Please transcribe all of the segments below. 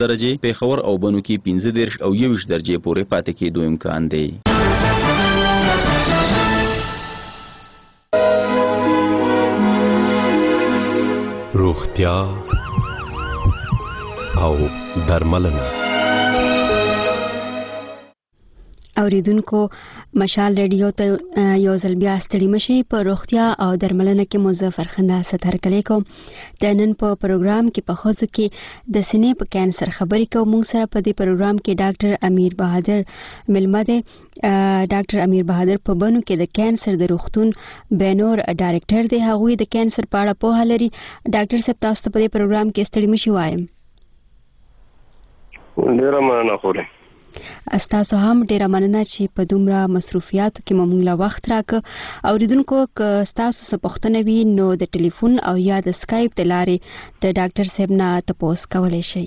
درجه، پیښور او بنو کې 15 او 21 درجه پورې پاتې کېدو امکان دی. روغتیا او درملنه. اوریدونکو مشال ریډیو ته یو ځل بیا ستړي مشي. په روغتیا او درملنه کې مظفر خندا ستر کلی کوم. د نن په پروګرام کې په خوځو کې د سینې په کانسر خبرې کوم. موږ سره په دې پروګرام کې ډاکټر امیر بهادر ملمه دی. ډاکټر امیر بهادر په بنو کې د کانسر د روغتون بینور ډایرکټر دی. هغوی د کانسر په اړه پوهه لري. ډاکټر صاحب تاسو ته په دې پروګرام کې ستړي مشي وایم. ډیره مننه خوري. استاسو هم ډیره مننه چې په دومره مصروفیاتو کې موږ له وخت راکړ. اوریدونکو که تاسو څه پوښتنه وي نو د ټلیفون او یا د سکایپ د لارې د ډاکټر صاحب نه تاسو کولی شئ.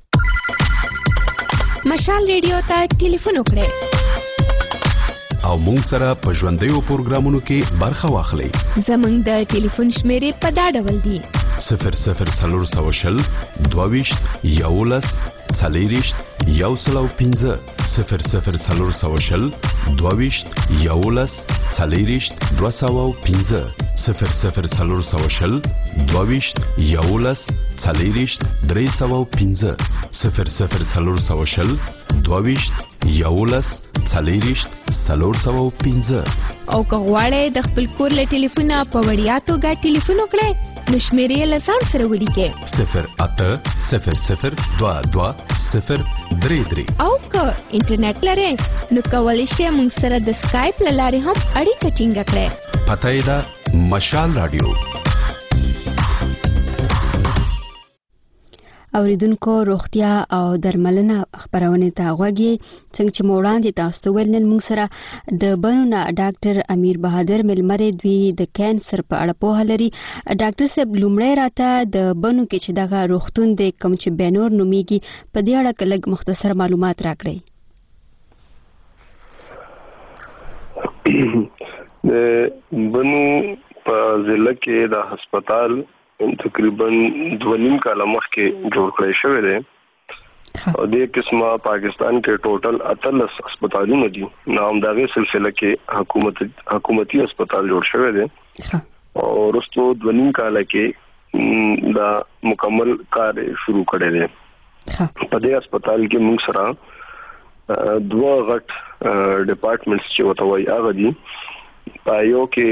مشال ریډیو ته ټلیفون وکړئ او مونږ سره په ژوندیو پروګرامونو کې برخه واخلئ. زمونږ د ټلیفون شمیرې په دا ډول دي: 0040 22 11 40 105 0040 22 11 40 205 0040 22 11 40 305 0040 22 11 40 305. او که غواړئ د خپل کور له ټلیفونه په وړیا توګه ټلیفون وکړئ نو شمیرې له ځان سره ولیکئ 0800 22 033. او که انټرنیټ لرئ نو کولی شئ موږ سره د سکایپ له لارې هم اړیکه ټینګه کړئ. پته یې ده مشال رادیو. اوریدونکو روغتیا او درملنه خبرونه ته غوږی. څنګه چې وړاندې تاسو ته ویل نن موږ سره د بنو نه ډاکټر امیر بهادر ملمره دوی د کانسر په اړه پوهه لري. ډاکټر صاحب لومړی راته د بنو کې چې دغه روغتون د کوم چې بینور نومیږي په دې اړه لږ مختصر معلومات راکړئ. د بنو په ضلع کې د هسپتال تقریبا 2.5 کال مخکې جوړ کړی شوی دی. او د قسمه پاکستان کې ټوټل 18 هسپتالونه دي. نام دغه سلسله کې حکومتي هسپتال جوړ شوی دی. او ورستو 2.5 کال کې دا مکمل کار شروع کړی دی. په دې هسپتال کې موږ سره دوه غټ ډپارټمنټس چې وته وایي هغه دي. پایو کې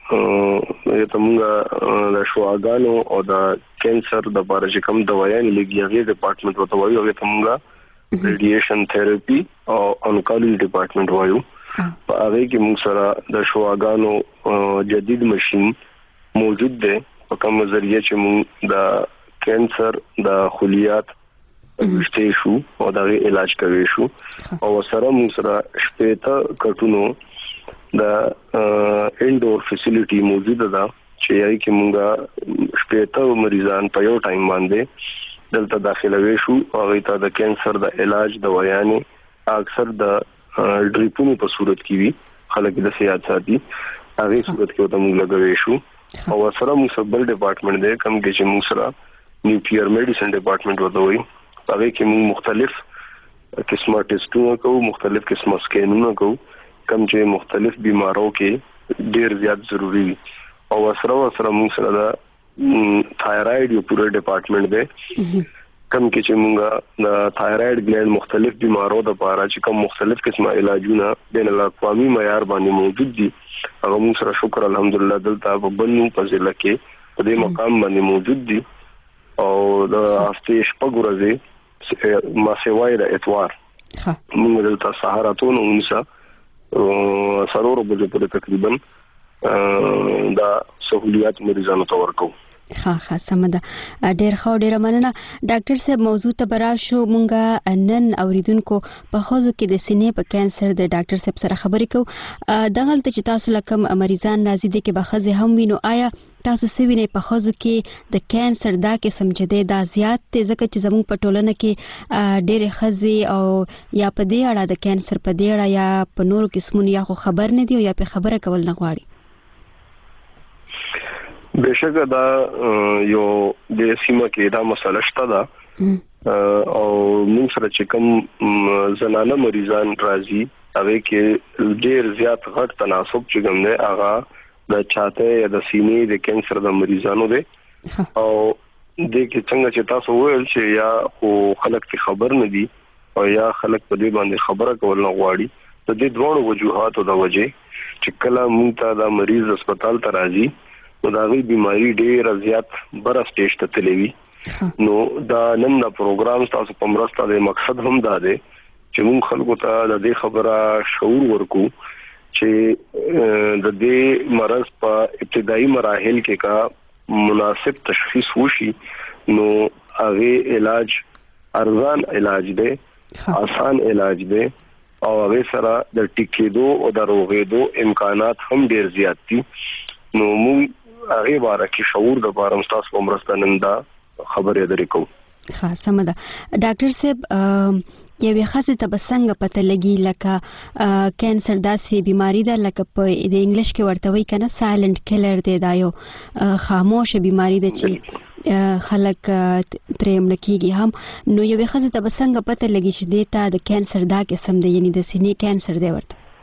د شواګانو او د کانسر د باره چې کوم دوايان لګي هغه ډپارټمنټ وته وایي. هغه ته ریډیشن تھراپي او انکالوجي ډپارټمنټ وایو. په هغه کې موږ سره د شواګانو جدید ماشين موجود دی. په کوم ذریعہ چې موږ د کانسر د خلیات وشته شو او د علاج کوي شو. او سره موږ سره شپېته کټونو د انډور فیسیلیټي موجوده ده چې یای کې مونږه شپېته مریضان په یو ټایم باندې دلته داخلوي شو. هغه ته د کانسر د علاج دوايانې اکثر د ډریپونو په صورت کې وي. خلک د سیاحت ساتي هغه صورت کې ته مونږ لګوي شو. او سره موږ بل ډپارټمنټ دی کوم کې چې موږ سره نیوکلیئر میډیسن ډپارټمنټ وته وي. هغه کې موږ مختلف قسمه ټیسټونه کوو، مختلف قسمه سکینونه کوو کم چې مختلف بیمارو کې ډیر زیات ضروری وي. او سره موږ سره د تھایرایډ یو پوره ډپارټمنټ دی کم کې چې موږ د تھایرایډ ګلینډ مختلف بیمارو د لپاره چې کوم مختلف قسمه علاجونه بین الاقوامي معیار باندې موجود دي هغه موږ سره شکر الحمدلله دلته په بنو په ضلع کې په دې مقام باندې موجود دي. او د هفته شپږ ورځې ما سیوای د اتوار موږ دلته سهاراتونه ونیسه سرور بجو پر تقریبا دا سہولیات مریضانو ته ورکو. ښه سمه ده. ډېر ښه ډېره مننه. ډاکټر صاحب موضوع ته به راشو. مونږه نن اوریدونکو په ښځو کې د سینې په کانسر د ډاکټر صاحب سره خبرې کوو. دغلته چې تاسو له کوم مریضان راځي دي کې به ښځې هم وي نو آیا تاسو څه وینئ په ښځو کې د کانسر دا قسم چې دی دا زیات دی ځکه چې زموږ په ټولنه کې ډېرې ښځې او یا په دې اړه د کانسر په دې اړه یا په نورو قسمونو یا خو خبر نه دي او یا په خبره کول نه غواړي؟ بشکه دا یو د سیمه کې دا مسله شته ده او موږ سره چې کوم زنانه مریضان راځي هغه کې ډېر زیات غټ تناسب چې کوم دی هغه د چاته یا د سینې د کینسر د مریضانو دی او د کې څنګه چې تاسو وویل چې یا خو خلک ته خبر نه دي او یا خلک په دې باندې خبره کول نه غواړي د دې دوه وجوهاتو د وجه چې کله موږ ته د مریض هسپتال ته راځي نو دا غي بيماري ډېر زیات بر سټیج ته تلوي نو دا نن دا پروګرام تاسو په مرسته د مقصد هم دا دی چې موږ خلکو ته د دې خبره شعور ورکو چې د دې مرض په ابتدایي مراحل کې کا مناسب تشخیص وشي نو هغه علاج ارزان علاج دی آسان علاج دی او هغه سره د ټیکېدو او د روغېدو امکانات هم ډېر زیات دي نو موږ هغه باره کې شعور د بارم تاسو په مرسته نن دا خبرې درې کوم ښه سم ده ډاکټر صاحب یوې خاصه ته بسنګ پته لګي لکه کینسر داسې بیماری ده لکه په د انګلیش کې ورته وایي کنه سایلنت کیلر دی دا یو خاموش بیماری ده چې خلک ترې مړ کیږي هم نو یوې خاصه ته بسنګ پته لګي چې دیتا د کینسر دا قسم دی یعنی د سینې کینسر دی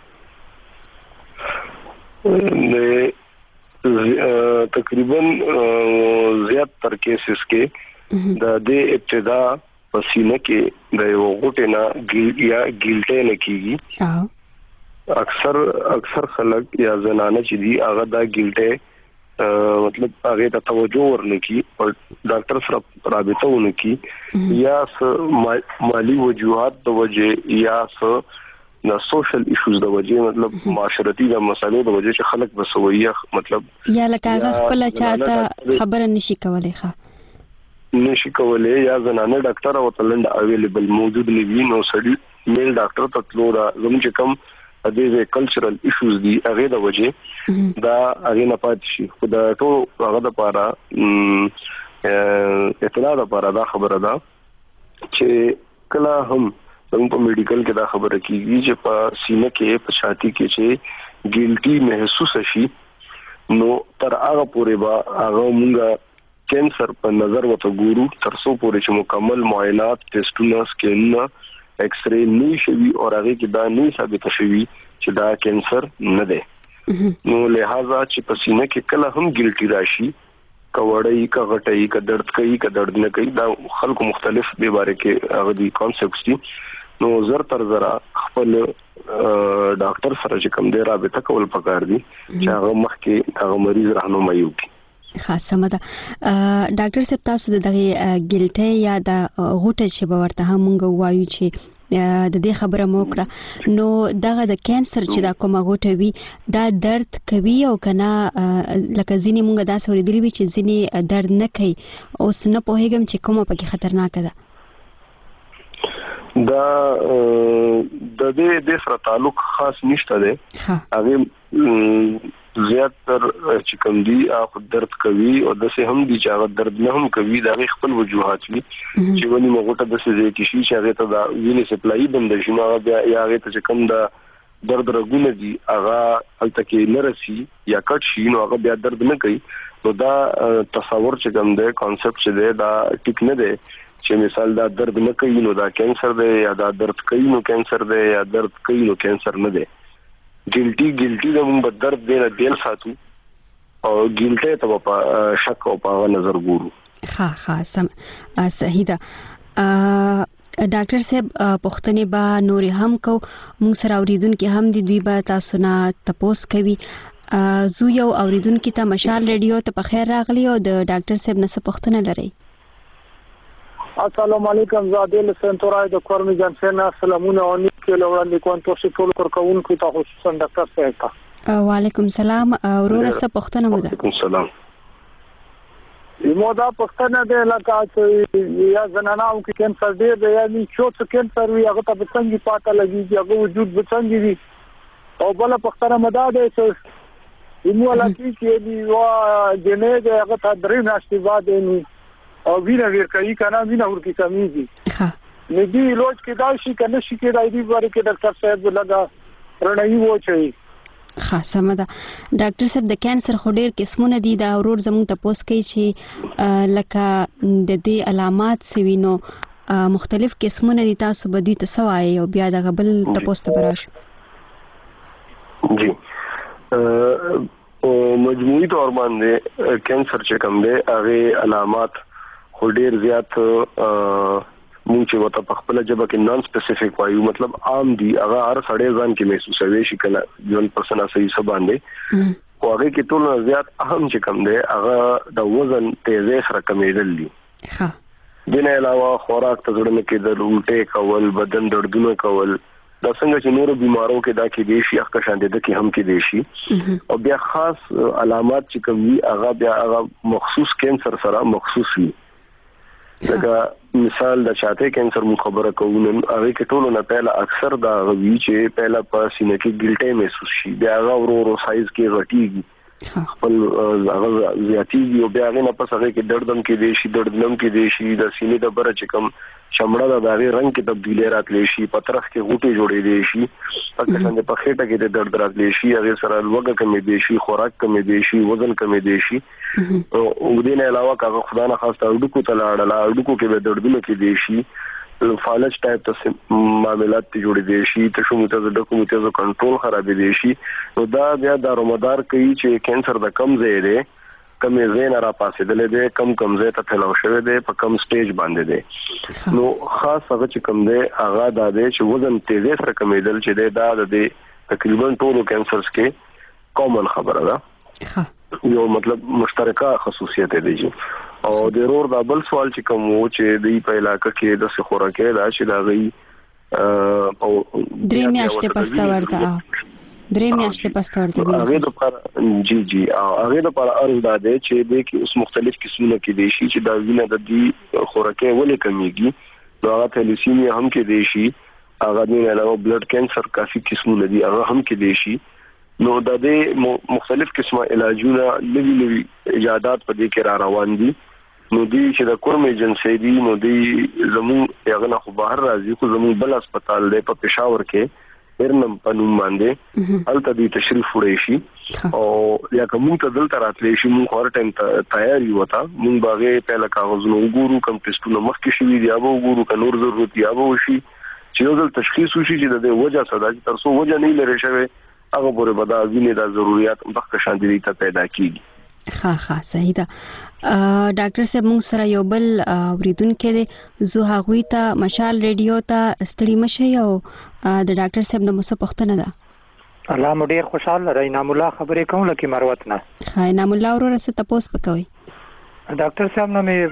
ورته تقریبا زیات تر کیسز کې د دې ابتدا پسینه کې د یو غوټه نه یا ګیلټه نه کیږي اکثر خلک یا زنانه چې دي هغه دا ګیلټه مطلب هغه ته توجه ورنکي او ډاکټر سره رابطه ونکي یا مالی وجوهات د وجه یا د سوشل ایشوز د وجه مطلب معاشرتي د مسایلو د وجه چې خلک بسویه مطلب یا لکه هغه خپل چاته خبره نشي کولای یا زنانه ډاکټر او تلند اویلیبل موجود نه نو سړي میل ډاکټر ته تلو دا زموږ چې کوم د دې کلچرل ایشوز دي هغه د وجه دا هغه نه پات شي خدای ټول هغه د پاره اطلاع د پاره دا خبره ده چې کله هم څنګه په میډیکل کې دا خبره کیږي چې په سینه کې په چھاتی کې چې ګیلټي محسوس شي نو تر هغه پورې با هغه مونږه کینسر په نظر وته ګورو تر څو پورې چې مکمل معاینات ټیسټونه سکین ایکس ری نه شوي او هغه کې دا نه ثابت شوي چې دا کینسر نه دی نو لہذا چې په سینه کې کله هم ګیلټي راشي کوړی کا غټی کا درد کوي کا درد نه کوي دا خلکو مختلف به باره کې هغه دي کانسپټس دي نو زر تر زرا خپل ډاکټر سره چې کوم دی رابطه کول پکار دي چې هغه مخکې هغه مریض راهنمایي وکړي خاصه مده ډاکټر صاحب تاسو د ګیلټه یا د غوټه چې ورته هم وایو چې د دې خبره مو کړه نو دغه د کینسر چې دا کومه غوټه وي دا درد کوي او کنه لکه ځینې مونږ دا سوریدلی وي چې ځینې درد نه کوي اوس نه پوهیږم چې کومه پکې خطرناک ده دا د دې سره تعلق خاص نشته دی هغه زیات تر چې کوم دي اخو درد کوي او دسه هم دي چې هغه درد نه هم کوي دا خپل وجوهات وي چې ونی مغوټه د څه کې شي چې هغه ته دا وینې سپلای بند شي نو بیا هغه ته چې کوم دا درد رګونه دي هغه الته کې نرسي یا کټ شي نو هغه بیا درد نه کوي نو دا تصور چې کوم دی کانسپټ چې دی دا ټیک نه دی چې مثال دا درد نه کوي نو دا کینسر دی یا دا درد کوي نو کینسر دی یا درد کوي نو کینسر نه دی ګیلټي د موږ په درد دی نه بیل ساتو او ګیلټه ته په شک او په نظر ګورو ها سم صحیح ده ډاکټر صاحب پښتنې با نور هم کو موږ سره اوریدونکو هم دي دوی به تاسو نه تپوس کوي زو یو اوریدونکو ته مشال ریډیو ته په خیر راغلی او د ډاکټر صاحب نه پښتنه لري السلام علیکم زادل سنتورای د کورمی جنسن سلامونه او نیکه لوړاندې کوم تاسو ټول کورکونکو ته خصوصا ډاکټر صاحب وعلیکم السلام اورور سره پښتنه مو ده وعلیکم السلام یمو دا پښتنه ده لکه چې یا زنانو کې کینسر دی یعنی چې کینسر وي هغه ته څنګه پاته لګي هغه وجود څنګه وي او بل پښتنه مدا ده چې یمو لکه چې دی وا جنې ده هغه ته درې ناشتي بعد نه او وینا ور کوي کنه وینا ور کی کمیږي ها ندی لوج کې دا شي کنه شي کې دای دی ور کې ډاکټر صاحب لگا رڼای و چي خاصه مده ډاکټر صاحب د کینسر خو ډیر قسمونه دي دا اورور زموږ ته پوس کوي چې لکه د دې علامات سوینو مختلف قسمونه دي تاسو به دې تسوای او بیا د غبل تاسو ته براشو جی مجموعي طور باندې کینسر چې کوم دی هغه علامات خو ډیر زیات مونږ چې وته په خپل جبه کې نان سپیسیفیک وایو مطلب عام دي هغه هر سړی ځان کې محسوسوي شي کله ځون پرسن صحیح سب باندې خو هغه کې ټول زیات اهم چې کوم دی هغه د وزن تیزه سره کمیدل دي ها دین علاوه خوراک ته ځړنه کې د الټه کول بدن دردونه کول دا څنګه چې نورو بیمارو کې دا کې دي شي اخ شان دي کې هم کې دي شي او بیا خاص علامات چې کوم وي هغه بیا هغه مخصوص کینسر سره مخصوص وي لکه مثال د شاته کینسر مخبره کوونه هغه کې ټولو نه پهلا اکثر دا غوي چې پهلا په سینې کې ګلټه محسوس شي بیا هغه ورو سایز کې غټيږي خپل هغه زیاتیږي او بیا نه پس هغه کې دردم کې دي شي دردنم کې دي شي د سینې د بره چې کوم چمړه د هغه رنگ کې تبدیلی راتلی شي پترخ کې غوټي جوړې دي شي پکې څنګه په خېټه کې د درد راتلی شي هغه سره لوګه کمې دي شي خوراک کمې دي شي وزن کمې دي شي او دې نه علاوه کاغه خدای نه خاصه اډوکو ته لاړل اډوکو کې به دردونه کې دي شي فالج ټایپ ته معاملات جوړې دي شي ته شو متز د کومې کنټرول خراب دي شي نو دا بیا دارومدار کوي چې کینسر د کم ځای دی کم ځای نه را پاسېدل دي کم ځای ته فلو شوی دی په کم سټیج باندې دی نو خاص هغه چې کم دی هغه د دې چې وزن تیزه سره کمیدل چې دا د تقریبا ټولو کینسرز کې کامن خبره ده یو مطلب مشترکه خصوصیت دی او د رور دا بل سوال چې کوم و چې د په علاقې کې د خوراکي دا چې دا غي او درې میاشتې پسته ورته هغه د پر جی هغه د پر ارز دا دی چې د کې اوس مختلف قسمونه کې دي شي چې دا وینه د دې خوراکي ولې کمیږي نو هغه تلیسیمیا هم کې دي شي هغه د علاوه بلډ کینسر کافي قسمونه دي هغه هم کې دي شي نو د دې مختلف قسمه علاجونه لوي ایجادات په دې کې را روان دي نو دي چې د کورم ایجنسی دي نو دي زمو هغه نه خو بهر راځي خو زمو بل هسپتال دی په پېښور کې ورنم پنوم باندې الته دې تشریف وړي شي او یا کوم ته دلته راتلی شي مون هر ټایم تیاری وتا مون باغې په کاغذونو وګورو کوم ټیسټونه مخکې شوي دي او وګورو ک نور ضرورت یا به شي چې یو ځل تشخیص وشي چې د وجه صدا چې ترسو وجه نه لري شوی هغه پورې بدا ویني د ضرورت مخکې شان دي ته پیدا کیږي ها صحیح ده ډاکټر صاحب موږ سره یو بل اوریدونکو دی زه هغوی ته مشال ریډیو ته ستړي مشه او د ډاکټر صاحب نو مصه پښتنه ده الله مو ډیر خوشاله راي نام الله خبرې کوم لکه مروت نه هاي نام الله ورور څه تاسو پکوي ډاکټر صاحب نو مې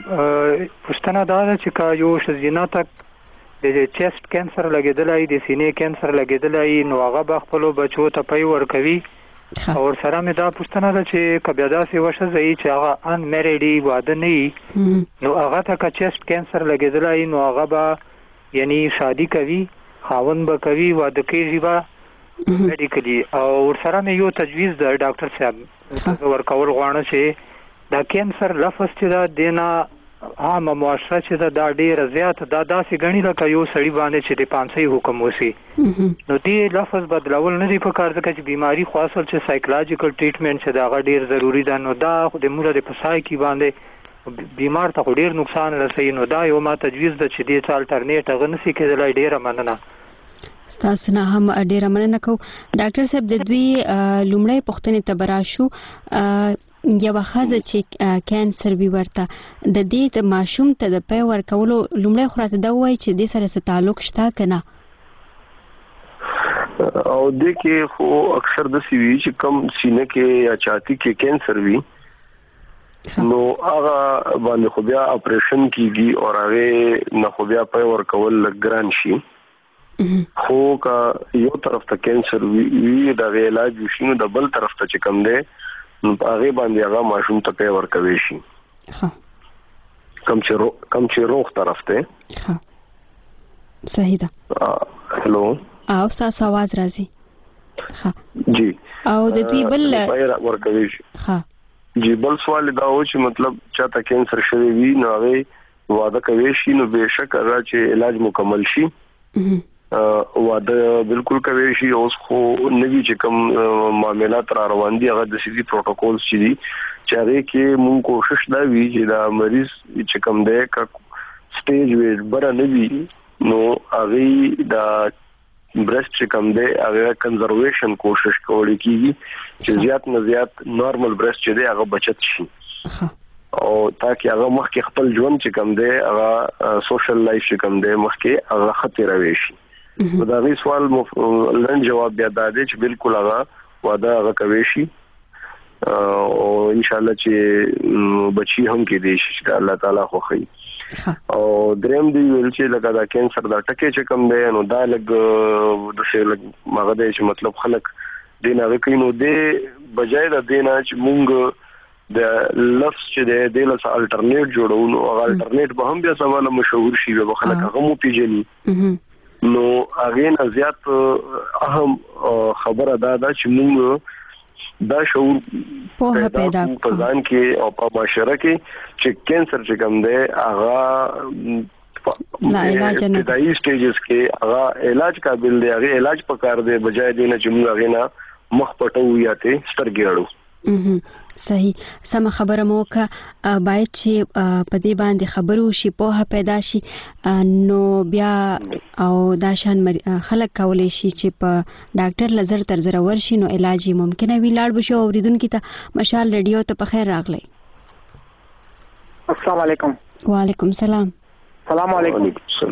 پښتنه دا چې کا یو شزینه تک د چیست کینسر لګیدلای د سینې کینسر لګیدلای نو هغه به خپل بچو ته پي ور کوي او سره مې دا پوښتنه ده چې کبه داسې وشه ځي چې هغه ان میریډي واده نه نو هغه ته چیست کینسر لګیدلای نو هغه به یعنی شادي کوي خاوند به کوي واده کیږي به میډیکلی او سره مې یو تجویز ده ډاکټر صاحب ورکول غواړم چې دا کینسر لفظ چې دا دینا عام معاشره چې دا ډیر زیات دا داسې غنی لکه یو سړی باندې چې د پانسي حکم وسی نو دې لفظ بدلول نه دی په کار ځکه چې بیماری خاصه چې سایکولوژیکل ټریټمنټ چې دا ډیر ضروری ده نو دا خو د موږ د پسای کې باندې بیمار ته ډیر نقصان رسوي نو دا یو ما تجویز ده چې دې الټرنیټ غنسي کېدلای ډیر مننه تاسو نه هم ډیر مننه کو ډاکټر صاحب د دوی لومړی پوښتنې ته براشو یو خزه چې کینسر وی ورته د دې د ماشوم ته د پي ورکولو لومړی خراته دا وایي چې د سره څه تعلق شته کنه او د کې خو اکثر د سی وی چې کم سینې کې یا چاتی کې کینسر وی نو هغه باندې خو بیا اپریشن کیږي او هغه نه خو بیا پي ورکول لګران شي خو کا یو طرف ته کینسر وی د علاج وشینو د بل طرف ته چې کم دی نو هغه باندې هغه ماشوم ته پي ورکوي شي کم چې روغ طرف ته صحیح ده هلو او تاسو आवाज راځي جی او د دې بل ورکوي شي جی بل سوال دا و چې مطلب چاته کینسر شوی وي نو هغه واده کوي شي نو بهشکه هغه چې علاج مکمل شي واده بالکل کوي شي اوس خو نوی چې کوم معاملات را روان دي هغه د سيدي پروتوکولز چې دي چې هغه کې مونږ کوشش دا وی چې دا مریض چې کوم دی سټیج ویټ بره نه وي نو هغه دا برست کم دی هغه کنزرویشن کوشش کوي کیږي چې زیات نه زیات نارمل برست چې دی هغه بچت شي او تاکي هغه مخکې خپل ژوند چې کم دی هغه سوشل لایف چې کم دی مخکې هغه خطر راوي شي دا غي سوال لن جواب بیا دا دی چې بالکل هغه واده هغه کوي شي او ان شاء الله چې بچي هم کې دي چې الله تعالی خوخي او دریم دی ویل چې لکه دا کینسر دا ټکي چې کم دی نو دا لګ د څه لګ مغه دی چې مطلب خلک دینه کینو دی بجای د دینه چې مونږ د لفظ چې د لس الټرنیټ جوړو او الټرنیټ به هم بیا سماله مشهور شي به خلک هغه مو پیژني نو هغه نه زیات اهم خبره دا چې موږ دا شعور پیدا په ځان کې او په معاشره کې چې کینسر چې کوم دی هغه لا علاج نه دای سټیجز کې هغه علاج قابل دی هغه علاج پکار دی بجای دینه چې موږ هغه نه مخ پټو یا ته سترګې اړو صحیح سم خبره موکه باید چې په دې باندې خبرو شي په پیدا شي نو بیا او دا شان خلک کولای شي چې په ډاکټر لزر تر زر ورشي نو علاج ممکن وي لاړ بشو اوریدونکو ته مشال رادیو ته په خیر راغلی السلام علیکم وعلیکم السلام السلام علیکم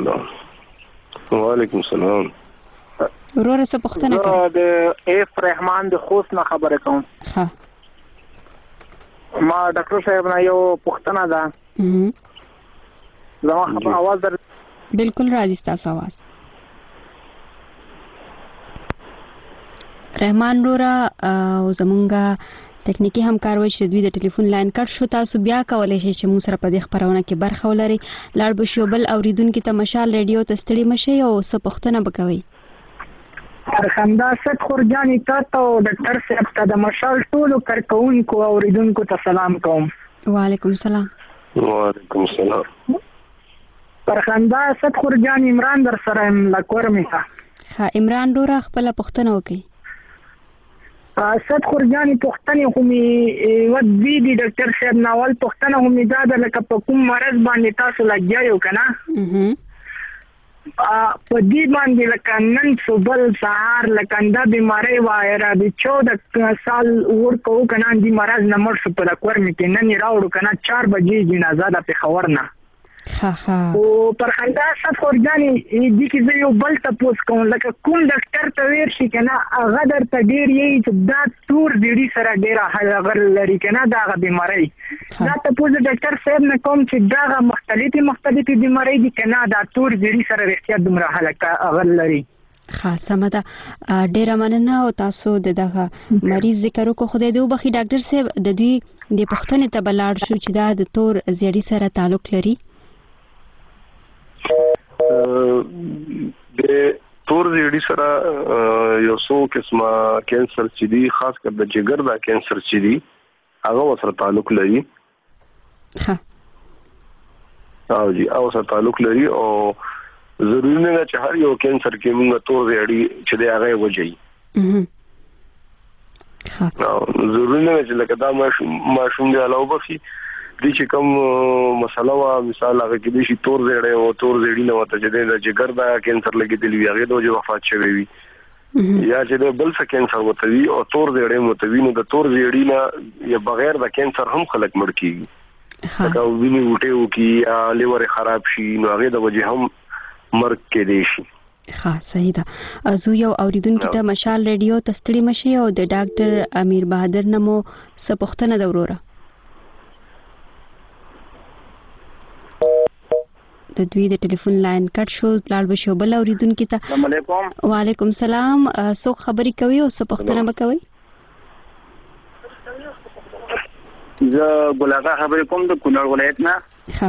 وعلیکم السلام ورور څه پوښتنه کوي د اف رحمان د خوست نه خبره کوم ها ما ډاکټر صاحب نه یو پوښتنه ده زما خبر आवाज در بالکل راځي تاسو आवाज رحمان رورا او زمونږه تکنیکی همکار وای چې دوی د ټلیفون لاین کټ شو تاسو بیا کولای شئ چې موږ سره په دې خبرونه کې برخه ولري لاړ بشو بل اوریدونکو ته مشال رادیو ته ستړي مشي او څه پوښتنه وکوي خندا ست خورجانی تاسو ډاکټر صاحب ته د مشال ټولو کارکونکو اوریدونکو ته سلام کوم وعلیکم السلام وعلیکم السلام پر خندا ست خورجان عمران در سره لکور میخه ها عمران ډوره خپل پوښتنه وکي ست خورجانی پوښتنه کومي ودی دی ډاکټر صاحب ناول پوښتنه کومي دا د لکه په کوم مرض باندې تاسو لګیاو کنه په دې باندې لکه نن صبح سهار لکه دا بیماری وایره د 14 سال ورکو کنه د مرض نه مر شو په کور می کې نن راوړو کنه 4 بجې جنازه د پیښور نه او پر خندا ست خورجانی دې کې زه یو بل تاسو کوم لکه کوم ډاکټر ته ویر شي کنه هغه درته ډیر یې چې دا تور دیړي سره ډیره هغه لري کنه دا بیماری دا تاسو ډاکټر صاحب نه کوم چې دا مختلفي بیماری دي کنه دا تور دیړي سره رښتیا دومره هلکه هغه لري خاصه ده ډیره مننه او تاسو دغه مریض ذکر کو خدای دې وبخي ډاکټر صاحب د دوی د پښتنې ته بلاړ شو چې دا د تور زیړي سره تعلق لري د تور زیړي سره یو څو قسمه کینسر چې دي خاص کر د جګر دا کینسر چې دي هغه سره تعلق لري ها او جی او سره تعلق لري او ضروري نه چې هر یو کینسر کې موږ تور زیړي چې دی هغه وجهي ضروري نه چې لکه دا ماشوم دی علاوه بخي دې چې کوم مسله وا مثال هغه کې دې شي تور زیړی او تور زیړی نه وته چې د جګر دا کینسر لګیدلی وي هغه د وجه وفات شوی وي یا چې د بل څه کینسر وته وي او تور زیړی وته وي نو د تور زیړی نه یا بغیر د کینسر هم خلک مړ کیږي دا ویني وټه وکي یا لیور خراب شي نو هغه د وجه هم مرګ کې دی شي ها صحیح ده زه یو اوریدونکو ته مشال رادیو تستړي مشي او د ډاکټر امیر بهادر نمو سپختنه د وروره د دوی د ټلیفون لاین کټ شو لاړ بشو بل اوریدونکو ته السلام علیکم وعلیکم السلام څوک خبرې کوي او څه پوښتنه وکوي زه ګلاغه خبرې کوم د کونړ ولایت نه ها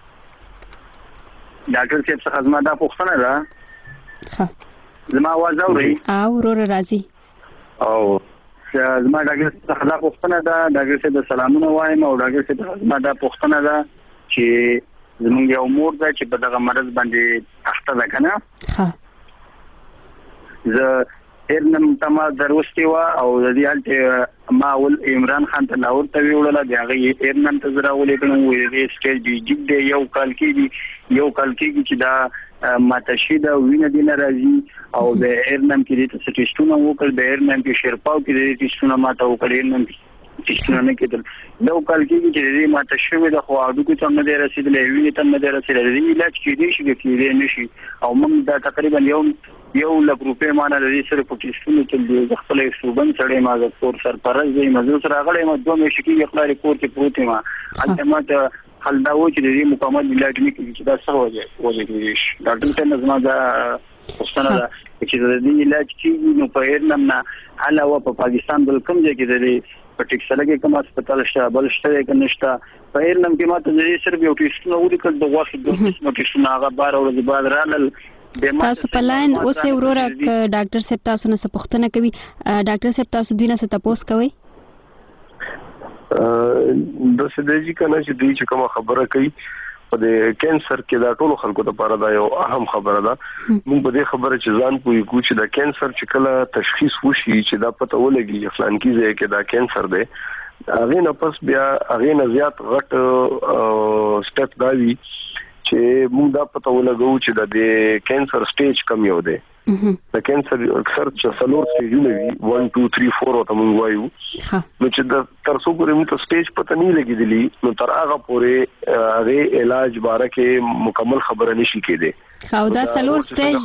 ډاکټر صاحب څخه زما دا پوښتنه ده ها زما आवाज اوري او ورور راځي او زما ډاکټر څخه دا پوښتنه ده ډاکټر صاحب سلامونه وایم او ډاکټر صاحب زما دا پوښتنه ده چې زمونږ یو مور ده چې په دغه مرض باندې اخته ده کنه ها زه هرنم تما دروستي وا او د دې حالت ما ول عمران خان ته لاور ته ویوړل دی هغه یې ایرنن ته زرا ولې کړم وې سټیج دی جګ دی یو کال کې چې دا ماتشیدا وینه دی ناراضي او د ایرنن کې د سټیشنونو وکړ د ایرنن کې شیرپاو کې د سټیشنونو ماته وکړ ایرنن سټیشنونو کې یو کال کې چې د ماتشوي د خو اډو کې څنګه دی رسیدلې وینه ته نه دی رسیدلې علاج کې دی شي کې نشي او موږ دا تقریبا یو لک روپے مانه د دې سره په کیسونو کې د خپل صوبن سره ما د کور سرپرست دی مزو سره غړې ما دوه مې شکی خپل کور کې پروت ما البته ما ته حل دا و چې د دې مکمل علاج نه کیږي چې دا څه وځي ډاکټر ته نظم دا پښتنه دا چې د دې علاج کیږي نو په ایرنم نه علاوه په پاکستان بل کوم ځای کې د دې په ټیکسله کې کوم هسپتال شته بل شته کې نشته په ایرنم کې ماته د دې سره یو ټیسټونه ولیکل د غوښې د ټیسټونه هغه 12 ورځې بعد رالل تاسو په لاین اوس وروره ډاکټر صاحب تاسو نه پوښتنه کوي ډاکټر صاحب تاسو دوی نه تاسو کوي د سديجي کنه چې دوی چې کوم خبره کوي په د کینسر کې دا ټول خلکو لپاره دا یو اهم خبره ده موږ په دې خبره چې ځان پوي کو چې دا کینسر چې کله تشخیص وشي چې دا پته ولګي فلان کې ځای کې دا کینسر دی هغه نه پس بیا هغه نه زیات غټ سټپ دا وی چې موږ دا پته ولګو چې د کینسر سټیج کم یو دی د کینسر اکثر چې څلور سټیجونه وي 1 2 3 4 او موږ وایو نو چې د تر څو پورې موږ سټیج پته نه لګیدلی نو تر هغه پورې هغه علاج باره کې مکمل خبره نشي کېده خو دا څلور سټیج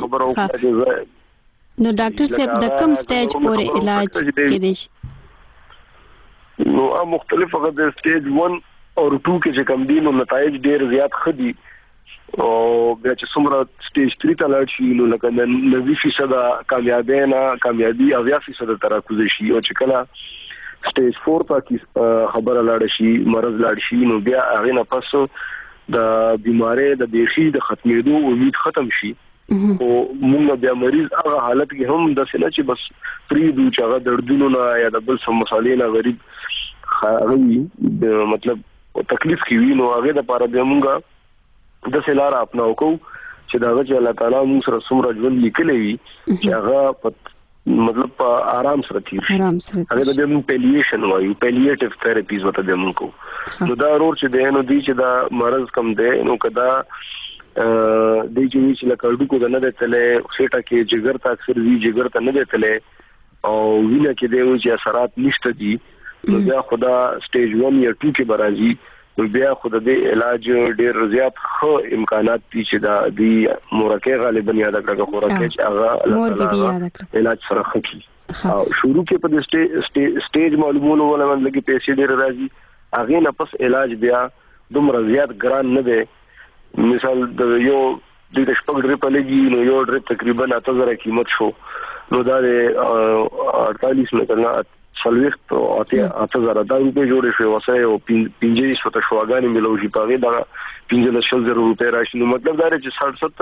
نو ډاکټر صاحب د کوم سټیج پورې علاج کېدی شي نو مختلف هغه د سټیج 1 او 2 کې چې کم دي نو نتایج ډیر زیات خدي او بیا چې څومره سټیج 3 ته لاړ شي نو لکه 90% کامیابی او 80% تراکوز شي او چې کله سټیج 4 ته خبره لاړ شي مرض لاړ شي نو بیا هغه نه پس د بیماری د بیخي د ختمېدو امید ختم شي او موږ بیا مریض هغه حالت کې هم د سینې چې بس فری دو چې هغه دردونو نه یا د بل سم مسالې نه غریب خاوي مطلب تکلیف کې وي نو هغه د پاره به موږ د سلار اپناو کو چې دا چې الله تعالی موږ سره څومره ژوند لیکلی وي چې هغه مطلب په آرام سره تیر شي هغه د موږ پیلیشن وایو پیلیټیو تھراپیز وته د موږ کو نو دا ورور چې دی نو دی چې دا مرز کم دی نو کدا د چې لکه اډو کو نه دتلې سیټه کې جګر ته اکثر وی جګر ته نه دتلې او وینه کې دی چې اثرات نشته دي نو بیا خدا سټیج 1 یا 2 کې برازي بیا خود د علاج ډیر زیات خو امکانات دي چې دا دی مورکه غالبا یاد کړه خوراکه چې هغه علاج سره خکې او شروع کې په سټیج معلومولو ولا لګي پیسې ډیر راځي هغه نه پس علاج بیا دومره زیات ګران نه دی مثال د یو د شپږ ډریپ لګي نو یو ډریپ تقریبا 8000 قیمت شو نو دا 48 متره سلويخت او 8000 روپے جوړې شوې وسه او 15 شته شواګانی ملوږي پاغه دا 15000 روپے راشي نو مطلب دا چې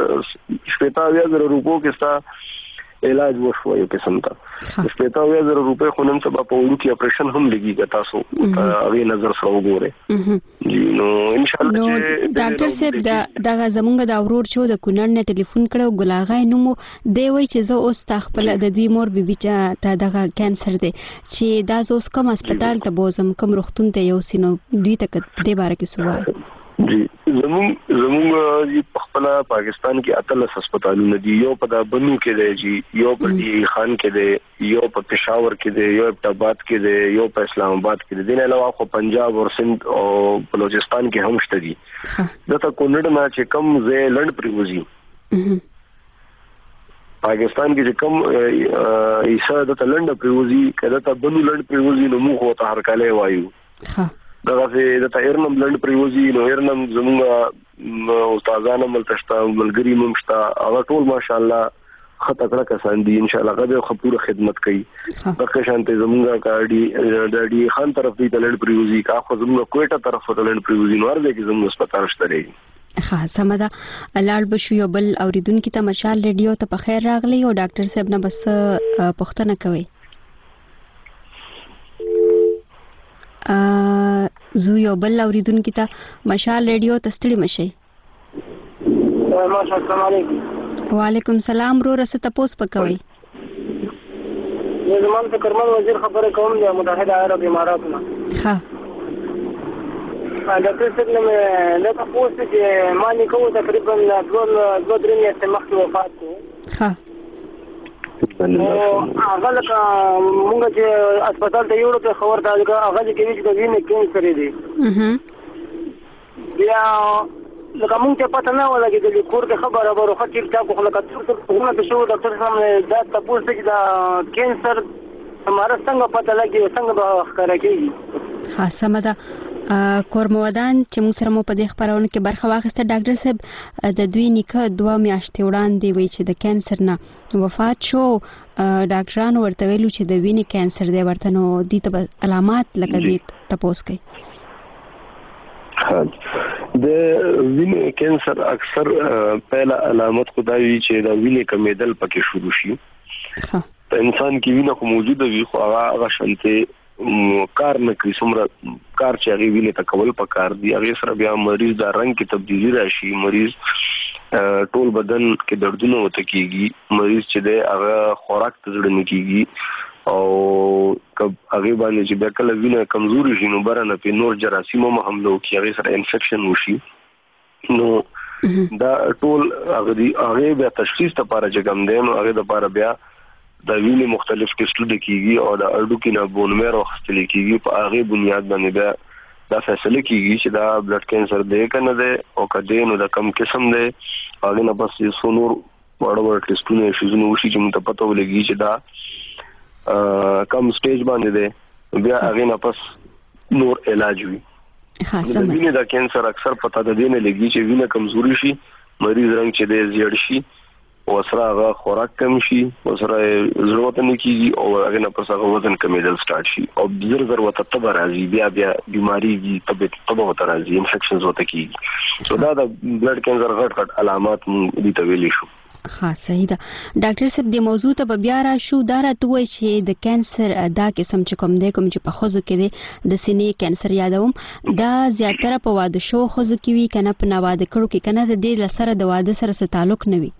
67,000 روپو کې ستا علاج وشو یو قسم ته 67,000 روپے خو نن سبا په وړو کې اپریشن هم لګیږي تاسو هغه نظر سره وګورئ جی نو ان شاء الله ډاکټر صاحب دا زمونږ د اورور چې د کونړ نه ټلیفون کړو ګلاغای نو دی وای چې زه اوس تخپل د دوی مور بیبي ته دغه کانسر دی چې دا اوس کوم هسپتال ته بوزم کوم روغتون ته یو سينو دوی ته د باره کې سوال جی زموږ په خپل پاکستان کې اتلس هسپتالونه دي یو په بنو کې دی جی یو په دی خان کې دی یو په پېښور کې دی یو په آباد کې دی یو په اسلام آباد کې دی دین علاوه خو پنجاب او سند او بلوچستان کې هم شته دي دته کونړ نه چې کم زې لړ پریوزي پاکستان کې چې کم ایسا د تلند پریوزي کله ته بنو لړ پریوزي نو موږ هوته هر کله وایو دا چې د تایرنم لند پریوزي نو ایرنم زموږ استادانو ملتشتا ملګری ممشتا او ټول ماشاءالله خطر کسان دي ان شاء الله غو خپوره خدمت کوي دغه شانته زموږ کاډي د ډي خان طرف دی لند پریوزي کا خو زموږ کوټه طرف ته لند پریوزي نور دی چې زموږ هسپتال شته دی ها سمدا لاړ بشو یو بل اوریدونکو ته مشال ریډیو ته په خیر راغلی او ډاکټر صاحب نه بس پوښتنه کوي زو یو بل اوریدونکو ته مشال ریډیو ته ستړي مشي السلام علیکم وعلیکم السلام رو رسته پوس پکوي زمان فکرمن وزیر خبره کوم د متحده عرب اماراتو نه. ها ډاکټر صاحب نو دا تاسو چې ما نیکو تقریبا 2-3 میاشتې مخکې وفات شو. ها هغه لکه مونږ چې هسپتال ته یوړو په خبر دا هغه چې کوي چې د وینې کینسر دی. بیا لکه مونږ ته پته نه ولګېدلې کور کې خبره وروخه ټیک ټاک خو لکه څومره ته شو ډاکټر صاحب دا تاسو چې دا کینسر هماره څنګه پته لګي څنګه به ښکاره کېږي. ها سمه ده. کورمودان چې موږ سره مو په دې خبرونه کې برخه واخیسته ډاکټر صاحب د دوی نیکه 2 میاشتې وړاندې وی چې د کینسر نه وفات شو. ډاکټرانو ورته ویلو چې د وینې کینسر دی ورته نو دې ته علامات لکه دې تپوس کوي. د وینې کینسر اکثر پهلا علامت خدای چې د وینې کمیدل پکې شروع شي. په انسان کې وینه خو موجوده وي خو هغه شانته کار نه کوي څومره کار چې هغه وینې ته کول پکار دی. هغه سره بیا مریض دا رنگ کې تبدیلی راشي، مریض ټول بدن کې دردونه وته کیږي، مریض چې دی هغه خوراک ته ځړ نه کیږي او هغه باندې چې بیا کله وینه کمزوري شي نو برنه په نور جراثیمو حمله کوي، هغه سره انفیکشن وشي. نو دا ټول هغه بیا تشخیص لپاره چې کوم دی نو هغه لپاره بیا د وینې مختلف ټیسټونه کیږي او د اډوکې نه بون میرو خستل کیږي. په هغه بنیاد باندې دا فیصله کیږي چې دا بلډ کینسر دی کنه دی او کله نو د کم قسم دی. هغه نه بس سونور وړ ټیسټونه شي نو شي چې مت پته ولګي چې دا کم سټیج باندې دی بیا هغه نه پس نور علاج وي. ها سم. د وینې د کینسر اکثر پته د دې نه لګي چې وینه کمزوري شي، مریض رنگ چې دی زیړ شي او سره هغه خوراک کم شي او سره ضرورت نه کیږي او هغه نه پس هغه وزن کمیدل سٹارټ شي او زر وته تب راځي بیا بیماری دي تب وته راځي انفیکشنز وته کیږي. سو دا د بلډ کینسر غټ علامات دي ته ویلې شو. ها صحیح ده. ډاکټر صاحب د موضوع ته بیا را شو دا راته وایي چې د کینسر دا قسم چې کوم دی کوم چې په خوځو کې دی د سینې کینسر یادوم دا زیاتره په واده شو خوځو کې وي کنه په نواده کړو کې کنه د دې لسره د واده سره څه تعلق نه وي.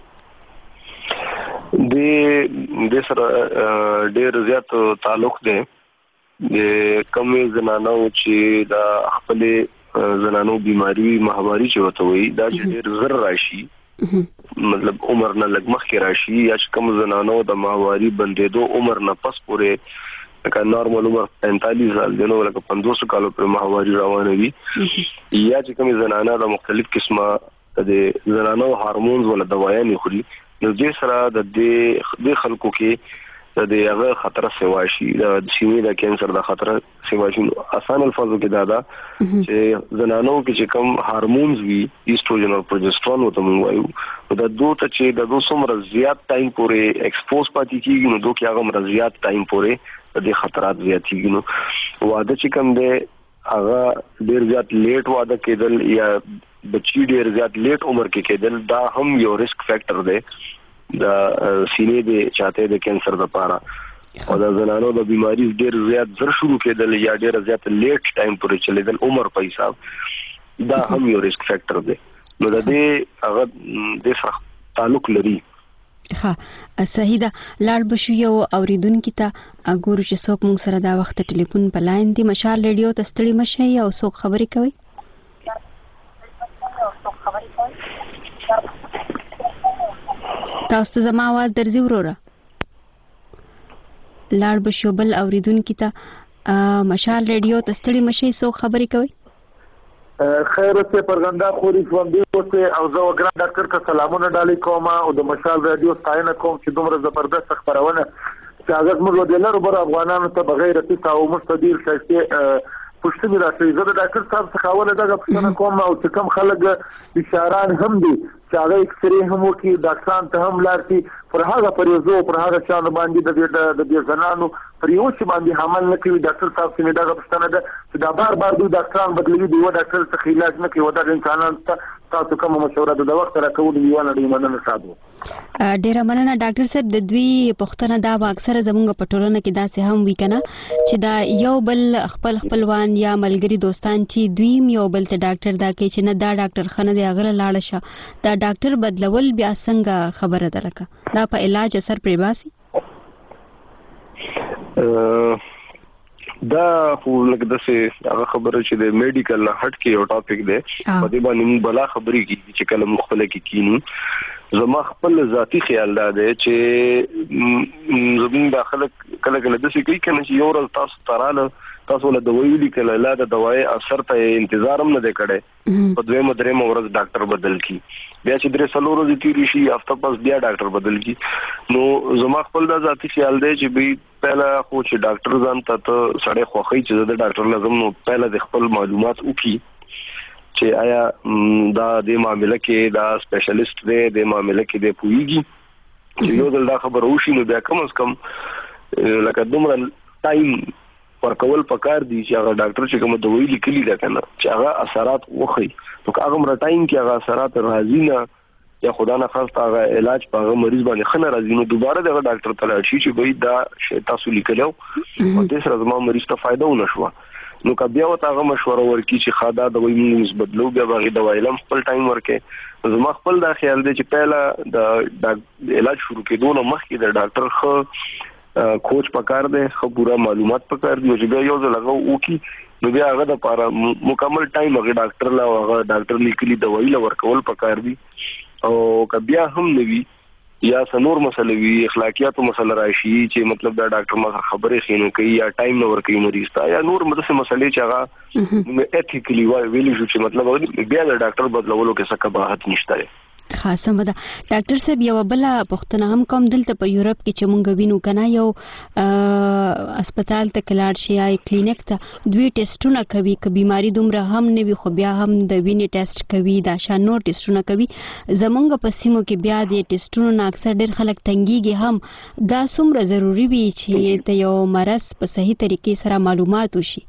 د سره ډېر زیات تعلق دی. د کمې زنانو چې د خپل زنانو بیماری ماهواري چې وته وي دا ډېر زر راشي، مطلب عمر نه لګ مخ کې راشي یا کم زنانو د ماهواري بندېدو عمر نه پس پورې لکه نارمل عمر 45 سال دی نو لکه 500 کالو پر ماهواري روانه وي یا چې کوم زنانه د مختلف قسمه د زنانو هورمونز ولا دوايانې خوري نو دې سره د دې خلکو کې د هغه خطر سیواشي د سینې د کینسر د خطر سیواشي. آسان الفاظو کې دا چې زنانو کې چې کوم هورمونز وي ایستروجن او پروجسترون وته مونږ وایو د دوه ته چې د دوه څومره زیات ټایم پورې ایکسپوز پاتې کیږي نو دوه کې هغه زیات ټایم پورې د خطرات زیاتېږي. نو واده چې کوم دی هغه ډیر زیات لیټ واده کېدل یا بچی ډیر زیات لیټ عمر کې کېدل دا هم یو ریسک فیکٹر دی د سینې د چاته د کینسر لپاره او د زنانو د بیماری ډیر زیات زر شروع کېدل یا ډیر زیات لیټ ټایم پورې چلیدل عمر په حساب دا هم یو ریسک فیکٹر دی. نو د دې هغه د سخت تعلق لري. ها صحیح ده. لاړ بشو یو اوریدونکو ته ګورو چې څوک مونږ سره دا وخت ټلیفون په لاین دی. مشال ریډیو ته ستړي مشي او څوک خبرې کوي. تاسو ته زما आवाज درځي وروره. لاړ بشو بل اوریدونکو ته مشال ریډیو ته ستړي مشي څوک خبرې کوي. خیر اوسه پرګندا خوري ژوندۍ اوسه او زه وګران ډاکټر ته سلامونه ډالۍ کوم او د مشال رادیو ستاینه کوم چې دومره زبردست خبرونه چې هغه موږ ودلرو بر افغانانو ته بغیر تاسو او مستدیر شایسته پښتني راځي. زه د ډاکټر صاحب څخه ول دغه پښتنه کوم او چې کم خلک اشاران هم دي چې هغه اکسرې هم وکي ډاکټران ته هم لارتي پر هغه پریزو پر هغه چا باندې د دې زنانو پر یو چې باندې عمل نه کوي. ډاکټر صاحب څنګه دغه پښتنه ده چې دا بار د ډاکټران بدلوي دی و ډاکټر څخه علاج نه کوي و دا انسانانو ته تاسو کوم مشوره د وخت راکول دی و نه دی مننه ساتو. ډیر مننه ډاکټر صاحب. د دوی پښتنه دا اکثره زموږ په ټولنه کې داسې هم وی کنه چې دا یو بل خپلوان یا ملګری دوستان چې دوی یو بل ته ډاکټر دا کوي چې نه دا ډاکټر خنه دی اغله لاړ شه دا ډاکټر بدلول بیا څنګه خبره ده لکه دا په علاج اثر پرې باسي. دا خو لکه داسې هغه خبره چې د میډیکل نه هټ کې یو ټاپک دی په دې باندې موږ بلا خبرې کیږي چې کله مختلف کې کینو زما خپل ذاتی خیال دی چې زمين داخله کله کله داسې کوي کنه چې یو ورځ تاسو له دوايي لیکل لا د دوايي اثر ته انتظار هم نه دی کړی په دویمه درېمه ورځ ډاکټر بدل کی بیا چې درې څلور ورځې تیری شي هفته پس بیا ډاکټر بدل کی نو زما خپل دا ذاتی خیال دی چې به پہلا خو چې ډاکټر ځان ته سړی خوخی چې د ډاکټر لازم نو پہلا د خپل معلومات وکي چې آیا دا د معاملې کې دا سپیشلیست دی د معاملې کې دی پويږي چې یو ځل دا خبر وشي نو بیا کم از کم لکه دومره ټایم ورکول پکار دي چې هغه ډاکټر چې کوم دوايي لیکلي ده کنه چې هغه اثرات وخی نو هغه مر ټایم کې هغه اثرات راځي نه یا خدا نه خاصه هغه علاج په هغه مریض باندې خنه راځي نو دوباره دغه ډاکټر ته لاړ شي چې به دا شی تاسو لیکلو او دې سره زما مریض ته فائدہ ونه شو نو کبه او هغه مشوره ورکړي چې خاصه دوايي موږ بدلو بیا هغه دوايي لم خپل ټایم ورکې زما خپل دا خیال دی چې پہلا د علاج شروع کېدو نه مخکې د ډاکټر خو کوچ پکار دی خو پورا معلومات پکار دی چې بیا یو ځل هغه وکي نو بیا هغه د لپاره مکمل ټایم هغه ډاکټر لا هغه ډاکټر لیکلي دوايي لا ورکول پکار دی او کبیا هم نوي یا سنور مسله وی اخلاقیاتو مسله راشي چې مطلب دا ډاکټر ما خبرې خینو کوي یا ټایم نو ور کوي مریض ته یا نور مدرسه مسلې چې هغه ایتیکلی ویل شو چې مطلب بیا د ډاکټر بدلولو کې څه کباحت نشته خاصه مده ډاکټر صاحب یو بل پښتنه هم کوم دلته په یورپ کې چې مونږ وینو کنه یو هسپتال ته کلاړ شي یا کلینیک ته دوی ټیسټونه کوي که بیماری دومره هم نه وي خو بیا هم د وینې ټیسټ کوي دا شانو ټیسټونه کوي زمونږ په سیمو کې بیا د ټیسټونو نه اکثر ډېر خلک تنګيږي هم دا څومره ضروری وي چې د یو مرض په صحیح طریقې سره معلومات وشي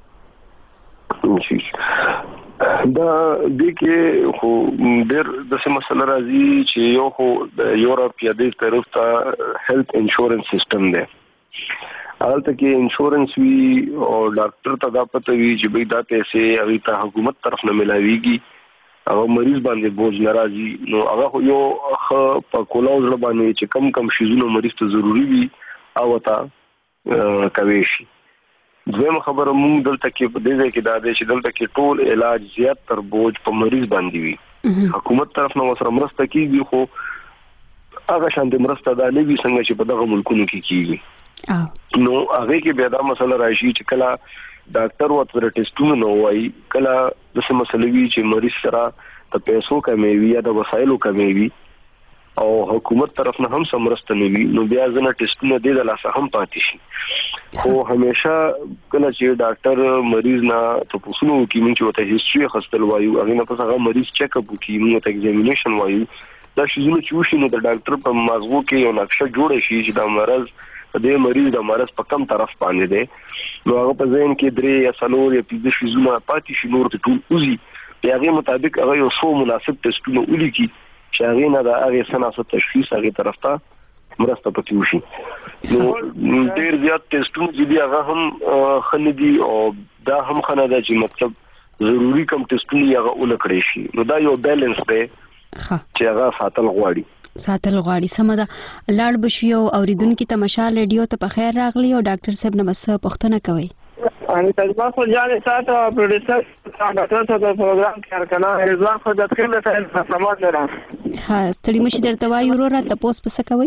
دا د کې خو ډېر د څه مسله راځي چې یو خو د یورپ یا د طرف ته هیلث انشورنس سیستم دی حالت کې انشورنس وی او ډاکټر ته دا پته وی چې به دا پیسې هغه ته حکومت طرف نه ملاويږي او مریض باندې بوج ناراضي نو هغه یو په کولاوز باندې چې کم شیزونو مریض ته ضروری وي او تا کوي شي دویم خبره مونږ دلته کې په دې ځای کې دا دی چې دلته کې ټول علاج زیات تر بوج په مریض باندې وي حکومت طرف نه وسره مرسته کیږي خو هغه شان د مرسته دا نه وي څنګه چې په دغه ملکونو کې کیږي نو هغه کې بیا دا مسله راشي چې کله ډاکټر ورته ټیسټونه نه وایي کله د څه مسلې وي چې مریض سره د پیسو کمی وي یا د وسایلو کمی وي او حکومت طرف نه هم سمرسته نه وي نو بیا ځنه ټیسټونه د لاسه هم پاتې شي خو همیشه کله چې ډاکټر مریض نه تاسو نو کې موږ ته هیستوري خستل وایو هغه نه پس هغه مریض چیک اپ وکړي موږ ته ایگزامینیشن وایو دا شیزونه چې وشي نو د ډاکټر په مغزو کې یو نقشه جوړ شي چې دا مرض د مریض د مرض په کم طرف باندې دی نو هغه په ذهن کې درې یا څلور یا پنځه شیزونه پاتې شي نور ته ټول اوزي هغه مطابق هغه یو څو مناسب ټیسټونه ولیکي چې هغه نه دا هغه سناسه تشخیص هغه طرف ته مرسته پکې وشي نو ډېر زیات ټیسټونه چې هغه هم خندي او دا هم خنده چې مطلب ضروری کم ټیسټونه هغه ولکړي شي نو دا یو بیلانس دی چې هغه ساتل غواړي سمده لاړ بشي او اوریدونکو ته مشال ریډیو ته په خیر راغلی او ډاکټر صاحب نه بس پښتنه کوي अनि तजमा खो जाने साथ प्रोड्यूसर डॉक्टर साहब प्रोग्राम तैयार करना रिजवान खो जब खेल रहा है समाज में रहा हां ستړي مشي درته وایي وروره تاسو پس کوي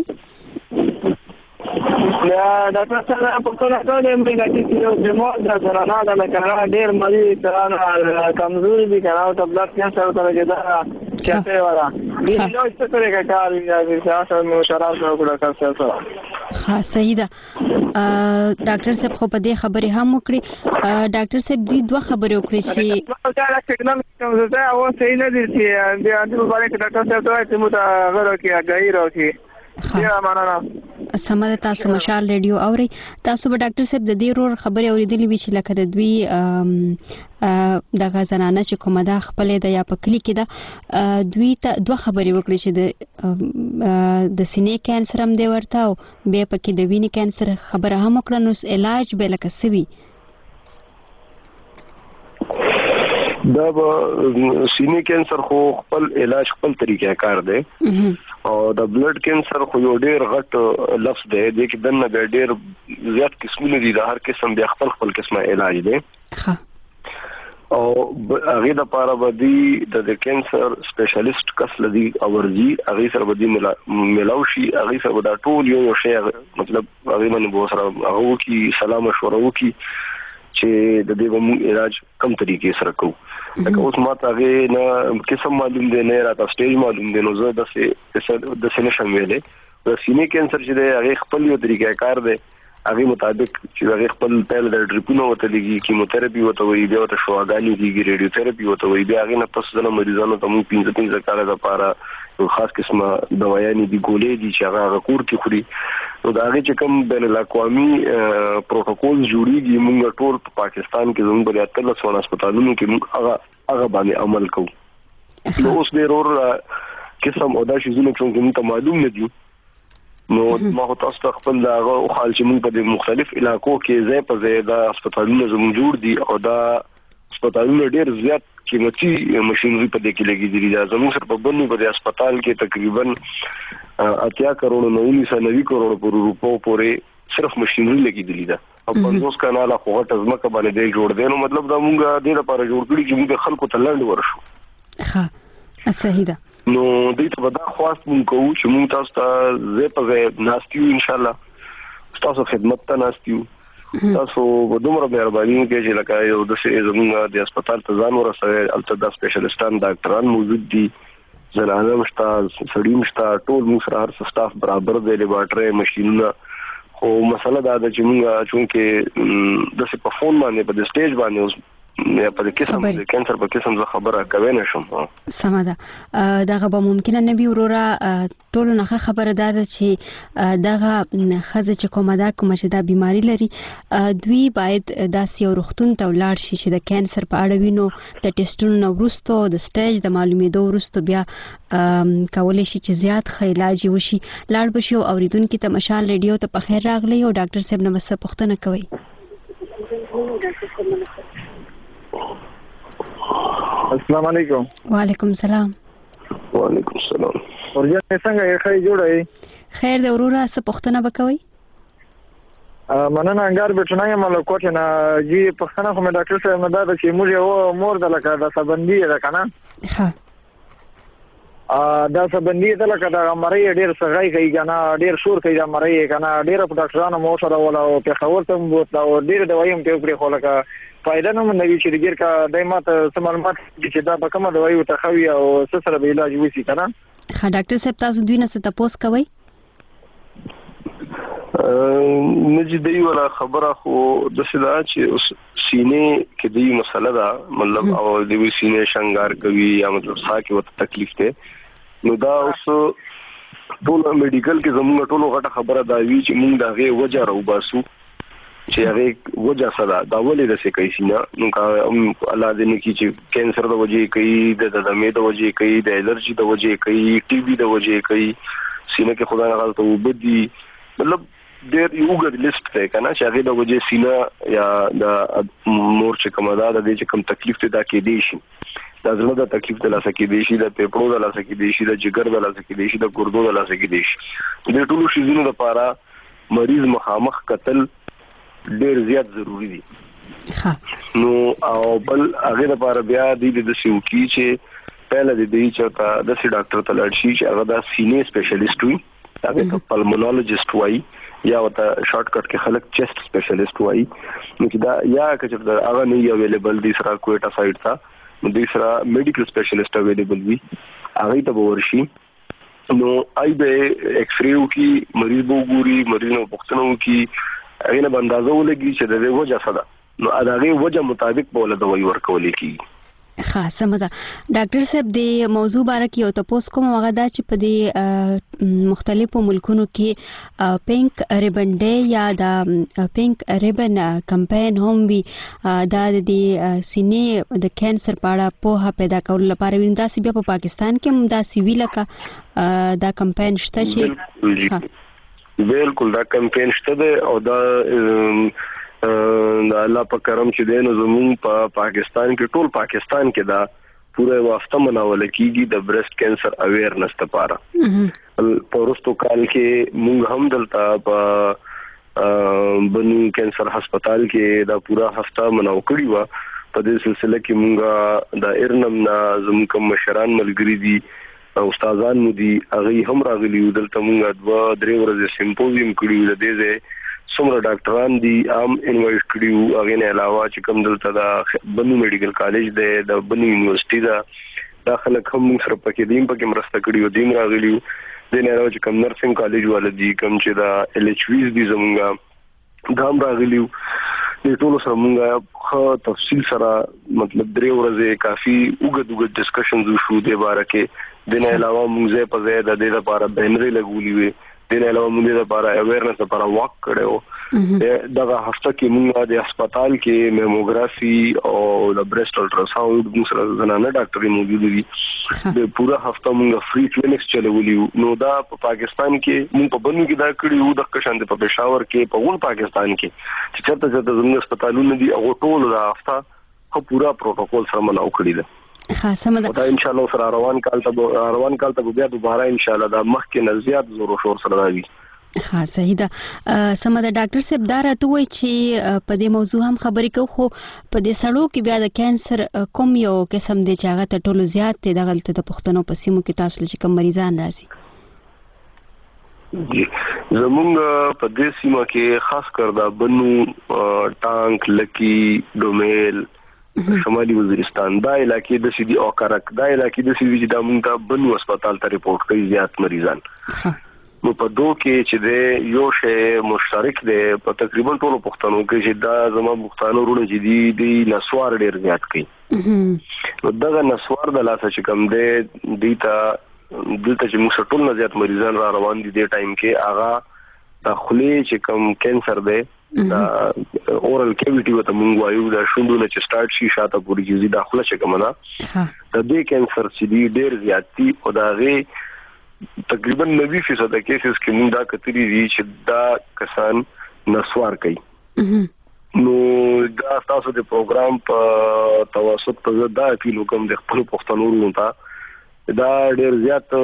یا ډاکټر صاحب په ټول ټول مې غاټي چې د مو د زرانا د کارا ډېر مالي ترانا کمزوري دي کارا او بلډ کینسر ته کېدا چاته ورا دې نو څه کوي کار یې سیاست نو شراب نو کړه کار ها صحیح ده ډاکټر صاحب خو په دې خبره هم وکړي ډاکټر صاحب دوه خبرې وکړي چې دا سیګنال کوم ځای او صحیح نه دي چې د اندو باندې ډاکټر صاحب ته چې مو ته غوړو کې غیر او کې سمه تاسو مشال ریډیو اوري تاسو به ډاکټر صاحب د دې رور خبرې اوریدلې وی چې لکه د دوی دغه زنانه چې کومه د خپلې د یا په کلی کې د دوی ته دوه خبرې وکړي چې د سینې کانسر هم دی ورته او به پکې د وینې کانسر خبره هم وکړه نو علاج به لکه سوي دا سینې کینسر خو خپل علاج خپل طریقې کار دی او د بلډ کینسر خو یو ډیر غټ لفظ دی د کې دنه ډیر زیات قسمونه دي د هر قسم بیا خپل قسمه علاج دی او هغه د پاره بدی د کینسر سپیشلیست کس لدی او ورزي هغه سره بدی ملاوشي هغه سره دا ټول یو شی مطلب هغه باندې به سره هغه کی سلام مشوره وکي چې د دې کوم علاج کم طریقې سره کوو لکه اوس ماته هغه نه قسم معلوم دی نه راته سټیج معلوم دی نو زه د سینې شاملې د سینې کینسر چې دی هغه خپل یو طریقې کار دی هغه مطابق چې هغه خپل پیل د ډریپونو وته لګي کیموتراپي وته وي بیا وته شواګانی کیږي ریډیوتراپي وته وي بیا هغه نه پس د مریضانو ته مو 15 کال لپاره یو خاص قسمه دوايانې دي ګولې دي چې هغه کور کې خوري نو دا هغه چې کوم بین الاقوامي پروتوکول جوړیږي موږ ټول په پاکستان کې زموږ په اتل سونه هسپتالونو کې موږ هغه باندې عمل کوو نو اوس ډیر اور قسم او دا شي زونه چې موږ ته معلوم نه دي نو ما تاسو ته خپل دا او خال چې موږ په مختلف علاقو کې ځای په ځای دا هسپتالونه زموږ جوړ دي او دا هسپتالونه ډیر زیات قیمتي ماشينري په دې کې لګیدلي دا زموږ سره په بنو په هسپتال کې تقریبا 80 کروڑ 90 کروڑ روپو پورې صرف ماشينري لګیدلي دا او 50 کاناله خو غټ ځمکه باندې دی جوړ دی نو مطلب دا موږ د دې لپاره جوړ کړی چې موږ خلکو ته لاندې ورشو ها صحیح ده نو دې ته ودا خواست مونږ کوو چې مونږ تاسو ته زه په ناستیو ان شاء الله تاسو خدمت ته ناستیو تاسو په دومره مهرباني وکړئ چې لکه یو د څه زموږ د هسپتال ته ځان ورسوي البته د سپیشلیستان ډاکټران موجود دي زنانه مشته سړي مشته ټول موږ سره هر سټاف برابر دی لیبارټري ماشينونه خو مسله دا ده چې موږ چونکه د څه په فون باندې په سټیج باندې یا په قسم د کینسر په قسم زه خبره کوي نشم سمه ده دغه به ممکنه نه وي وروره ټول نه خبره ده چې دغه خزه چې کومه چې دا بیماری لري دوی باید داسې یو روغتون ته ولاړ شي چې د کینسر په اړه وینو د ټیسټونو نه وروسته د سټیج د معلومېدو وروسته بیا کولای شي چې زیات ښه علاج وشي لاړ به شي او اوریدونکو ته مشال ریډیو ته په خیر راغلی او ډاکټر صاحب نه مسه پوښتنه کوي السلام علیکم وعلیکم السلام وعلیکم السلام ورجه څنګه یې خیر جوړه خیر د وروره څه پوښتنه وکوي مننه انګار بټنه یم له کوټه نه جی پښتنه کوم ډاکټر صاحب نه دا چې موږ یو مور د لکه د سبندي ده کنه ها دا سبندي ده لکه د مړی ډیر سغای کوي کنه ډیر شور کوي د مړی کنه ډیر ډاکټرانو مو سره ولا او په خبر ته مو او ډیر دوايي هم په خو لکه فائدہ نه منوي چې ډیر کا دایمات معلومات چې دا په کومه دوايي او تخوي او سره به علاج وسی کنه ها ډاکټر صاحب تاسو دوی نه څه تاسو کوي نجدي ولا خبره خو د صدا چې سینې کې دی مسله ده مطلب او د سینې شنګار کوي یا مطلب سا کې وته تکلیف ده نو دا اوس ټول میډیکل کې زموږ ټولو غټه خبره دا وی چې موږ دا غي وجه راو باسو چې هغه وجه صدا دا ولې د څه کوي سینا نو کا الله دې نه کی چې کینسر د وجې کوي د دمې د وجې کوي د الرجی د وجې کوي ټي بي د وجې کوي سینې کې خدای نه غلطه وبدي مطلب ډېر یو ګډ لیست دی کنه چې هغه د وجې سینه یا د مور چې کومه ده د دې چې کوم تکلیف ته دا کې دی شي دا زړه د تکلیف ته لاسه کې دی شي د پیپړو د لاسه کې دی شي د جګر د لاسه کې دی شي د ګردو د لاسه کې دی شي د ټولو شیزونو لپاره مریض مخامخ قتل ډېر زیات ضروری دي نو او بل هغه لپاره بیا د سیوکی چې پهله د دې چې د سی ډاکټر ته لاړ شي چې هغه د سینې سپیشلیست وي هغه پلمونولوژیست وایي یا وته شارټ کټ کې خلک چیست سپیشلیست وایي نو چې دا یا چې دا هغه نه اویلیبل دي سره کوټا سایډ تا نو دې سره میډیکل سپیشلیست اویلیبل وي هغه ته ورشي نو آی به ایکس ریو کې مریض وګوري مریض نو پښتنو کې هغه نه اندازه ولګي چې د دې وجه څه ده نو هغه وجه مطابق په ولادت وي ورکول کیږي خاص سمدا ډاکټر صاحب د موضوع باره کې یو تاسو کوم هغه دا چې په دې مختلفو ملکونو کې پینک ریبن ډے یا د پینک ریبن کمپاین هم وی دا د سینې د کینسر په اړه په پیدا کول لپاره ویندا سی بیا په پاکستان کې هم دا سی وی لکه دا کمپاین شته چې بالکل دا کمپاین شته او دا الله په کرم چې دینو زموږ په پاکستان کې ټول پاکستان کې دا پوره واسطه مناول کیږي د بریسټ کینسر اویرنس لپاره. پورستو کال کې موږ هم دلته په بنو کینسر هسپتال کې دا پورا هفته مناو کړی و. په دې سلسله کې موږ د ارنم نه زموږ مشران ملګری دي استادان مو دي هغه هم راغلي دلته موږ 2-3 ورځې سیمپوزیم کړی د دې څومره ډاکټران دي عام انوایټ کړیو. هغه نه علاوه چې کوم دلته د بنو میډیکل کالج دی د بنو یونیورسيټي دا داخله کوم سره پکې دیم پکې مرسته کړیو دیم راغلیو. د نه علاوه چې کوم نرسنګ کالج ولدي کوم چې دا ال ایچ ویز دي زمونږه دام راغلیو. د ټول سره مونږه خو تفصیل سره مطلب 3 ورځې کافي وګد ډسکشنز وشو د باره کې. د نه علاوه مونږه په ځای د دې لپاره بینرې لګولې وي. د نه علاوه مونږ لپاره اویرنس لپاره واک کړو. دغه هفته کې مونږ د هسپتال کې میموګرافي او د بریسټ الټراساوند موږ سره زنانه ډاکټري موجود دي. د پوره هفته مونږ فری کلینکس چلولي. نو دا په پاکستان کې مونږ په بنو کې دا کړیو د قشان په پېښور کې په ټول پاکستان کې چې چرته زموږ هسپتالونه دي هغه ټول دا هفته خو پورا پروتوکول سره مناو کړی ده. خاصه دا ان شاء الله سره روان کال ته بیا دوباره ان شاء الله دا مخکې نه زیات زور او شور سره راځي. ها صحیح ده. سمده ډاکټر صاحب دا راته وایي چې په دې موضوع هم خبرې کوو خو په دې سړو کې بیا د کانسر کوم یو قسم دی چې هغه ته ټولو زیات دی دغلته د پښتنو په سیمو کې تاسو چې کوم مریضان راځي؟ زمونږ په دې سیمه کې خاص کر دا بنو ټانک لکی ډومیل شمالي وزیرستان دا علاقې د سیدی او کرک دا علاقې د سیدی د مونږ بنو هسپتال ته ریپورت کوي زیات مریضان. نو په دوه کې چې د یو شی مشترک دی په تقریبا ټولو پښتنو کې چې دا زموږ پښتنو ورونه چې دی نسوار ډیر زیات کوي. نو دغه نسوار د لاسه چې کوم دی دیتا دلته چې موږ ټول نه زیات مریضان را روان دي د ټایم کې هغه د خولې چې کوم کینسر دی دا اورال کیویټي وته مونږ وایو دا شوندونه چې سٹارټ شي شاته پوری کیږي داخله چې کومه د دې کینسر چې دی ډیر زیاتی او دا غي تقریبا 90% کیسز کې مونږ دا کتري دي چې دا کسان نسوار کوي. نو دا تاسو د پروګرام په توسط په دا اپیل کوم د خپل پښتنو ورونو دا ډیر زیات